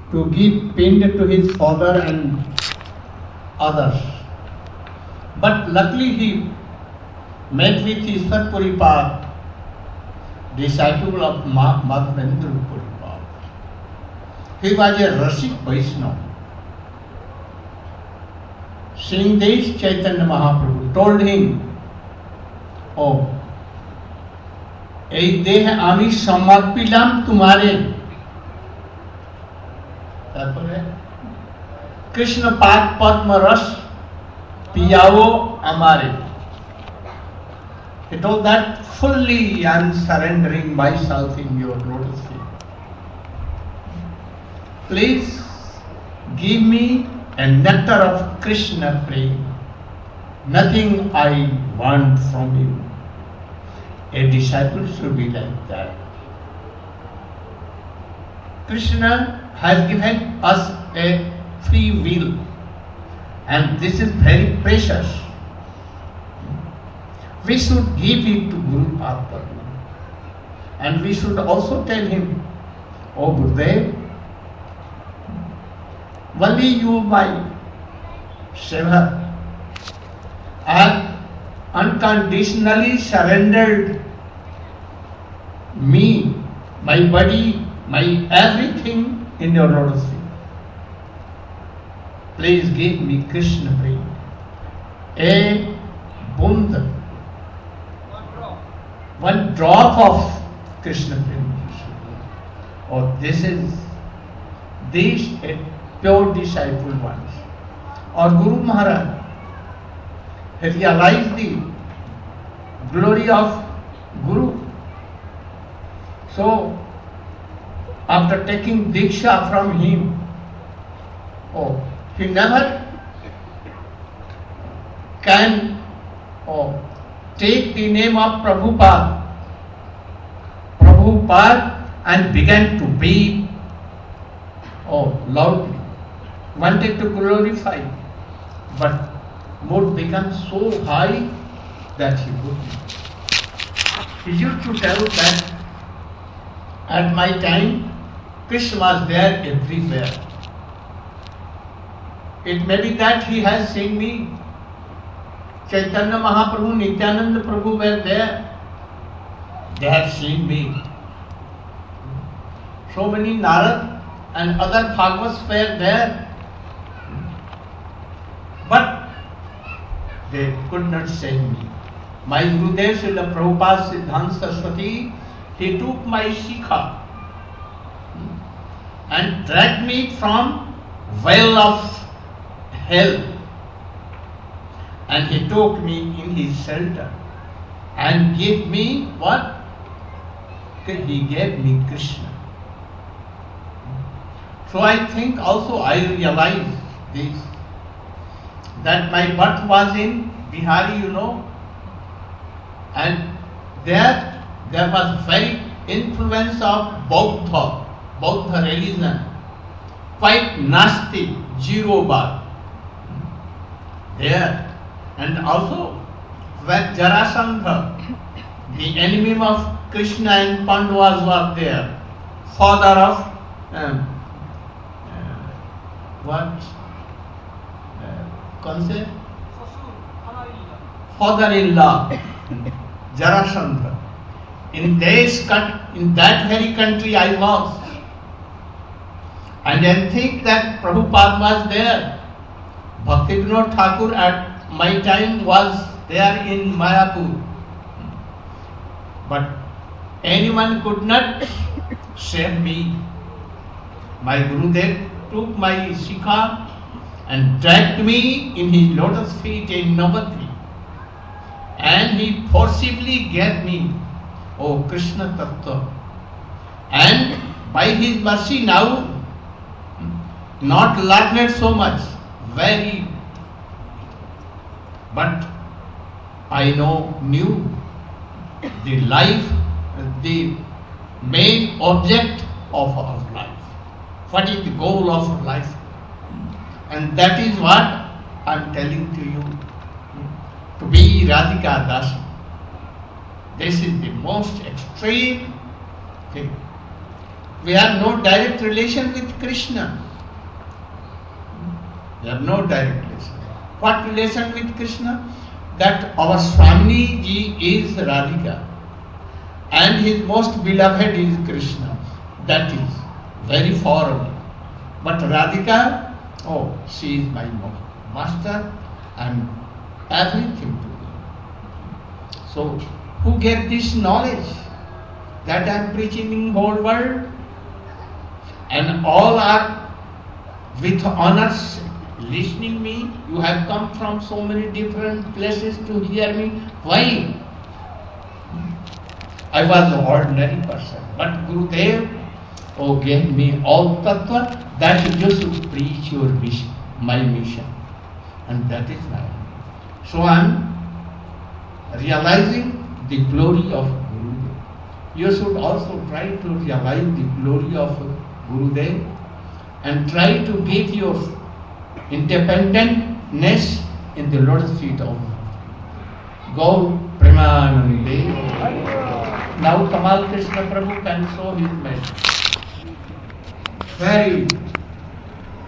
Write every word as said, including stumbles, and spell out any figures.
to give pind to his father and others. But luckily he met with Ishwar Puripal, disciple of Madhavendra Puripal. He was a Rasik Vaishnava. Seeing this, Chaitanya Mahaprabhu told him, "Oh, এই দেহ আমি সমর্পিলাম তোমারে।" তারপরে কৃষ্ণ পাদ পদ্ম রস পিয়াও আমারে। He told that fully I am surrendering myself in your lotus feet. Please give me a nectar of Krishna prema. Nothing I want from you. A disciple should be like that. Krishna has given us a free will, and this is very precious. We should give it to Guru Padma, and we should also tell him, "Oh Gurudev, only you, my seva, have unconditionally surrendered me, my body, my everything in your lotus feet. Please give me Krishna prema. A bund, one drop of Krishna prema." Oh, this is these a pure disciple ones. Or Guru Maharaj realized the glory of Guru. So, after taking Diksha from him, oh, he never can oh, take the name of Prabhupada, Prabhupada and began to beat oh, loudly, wanted to glorify, but mood became so high that he couldn't. He used to tell that at my time, Krishna was there everywhere. It may be that he has seen me. Chaitanya Mahaprabhu, Nityananda Prabhu were there. They have seen me. So many Narad and other Bhagavats were there. But they could not save me. My Gurudev Srila Prabhupada Siddhanta Saraswati, he took my shikha and dragged me from well of hell, and he took me in his shelter and gave me what? He gave me Krishna. So I think also I realize this, that my birth was in Bihari, you know, and there there was very influence of Bauddha, Bauddha religion, quite nasty, zero bar there, and also when Jarasandha, the enemy of Krishna and Pandavas, was there, father of um, uh, what? Uh, father-in-law, Jarasandha. In this, in that very country I was, and then think that Prabhupada was there. Bhaktivinoda Thakur at my time was there in Mayapur, but anyone could not save me. My Gurudev took my shikha and dragged me in his lotus feet in Navadvip, and he forcibly gave me oh Krishna Tattva, and by his mercy now, not learned so much, very, but I know, knew the life, the main object of our life. What is the goal of our life? And that is what I am telling to you, to be Radhika Dasa. This is the most extreme thing. We have no direct relation with Krishna. We have no direct relation. What relation with Krishna? That our Swami ji is Radhika and his most beloved is Krishna. That is very far away. But Radhika, oh, she is my master and everything to me. So, who gave this knowledge that I am preaching in whole world? And all are with honors listening me. You have come from so many different places to hear me. Why? I was an ordinary person, but Gurudev oh, gave me all tattva that you should preach your mission, my mission, and that is my mission. So I am realizing the glory of Gurudev. You should also try to realize the glory of Gurudev and try to get your independentness in the Lord's feet of Gaur Premanande. Now Kamal Krishna Prabhu can show his message. Very